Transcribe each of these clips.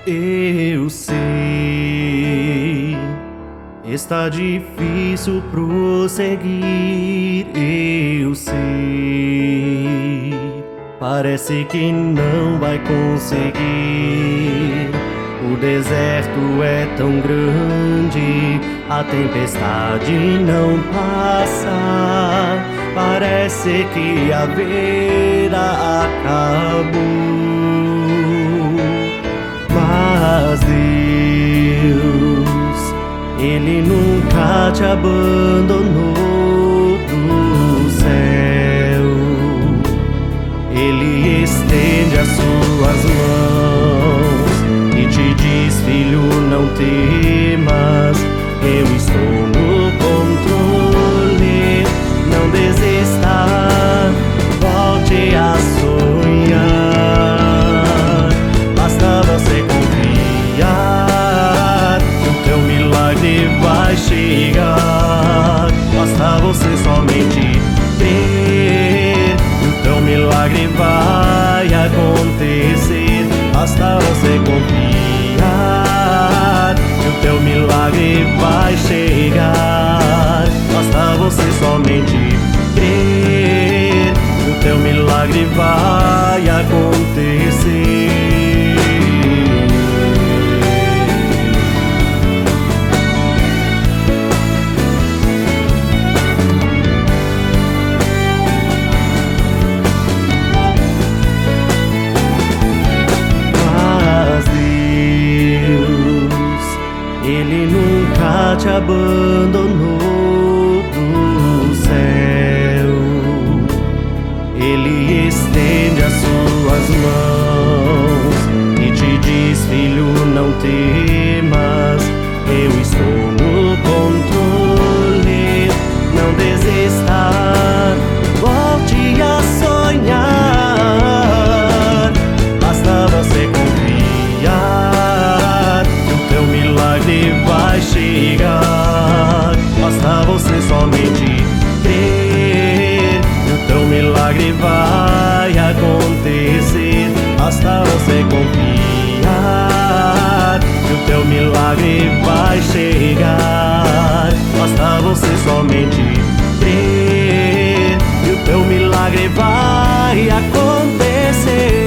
Eu sei, está difícil prosseguir. Eu sei, parece que não vai conseguir. O deserto é tão grande, a tempestade não passa. Parece que a vida acabou, mas Deus, Ele nunca te abandonou do céu. Ele estende as suas mãos e te diz: filho, não temas, eu estou no controle. Não desista, volte a sonhar. Basta você confiar, o teu milagre vai chegar. Basta você somente crer, o teu milagre vai acontecer. Basta você confiar, o teu milagre vai chegar. Basta você somente crer, o teu milagre vai acontecer. Mas Deus, Ele nunca te abandonou do céu. Ele estende as suas mãos e te diz: filho, não temas, eu estou no controle. Não desista, volte a sonhar. Basta você confiar, o teu milagre vai chegar. Basta você somente crer, o teu milagre vai acontecer. Basta você confiar, o teu milagre vai chegar. Basta você somente crer, e o teu milagre vai acontecer.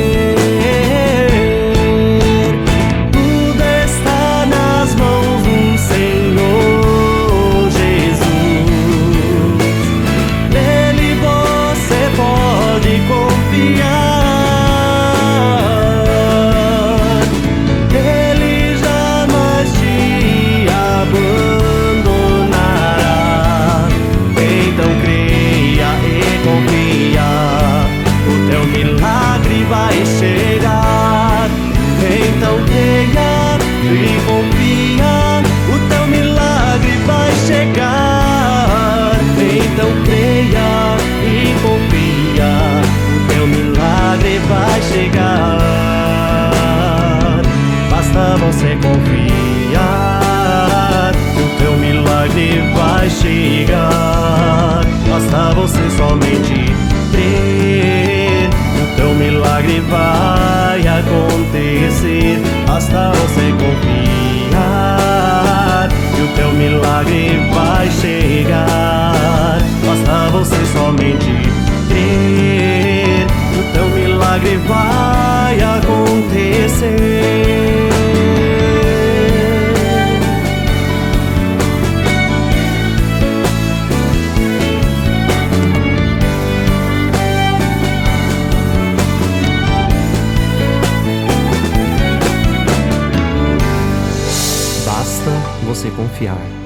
Vai chegar, então creia e confia, o teu milagre vai chegar. Então creia e confia, o teu milagre vai chegar. Basta você confiar, o teu milagre vai chegar. Basta você somente crer, o teu milagre vai acontecer. Basta você confiar, e o teu milagre vai chegar. Basta você somente crer, o teu milagre vai acontecer. Você confiar.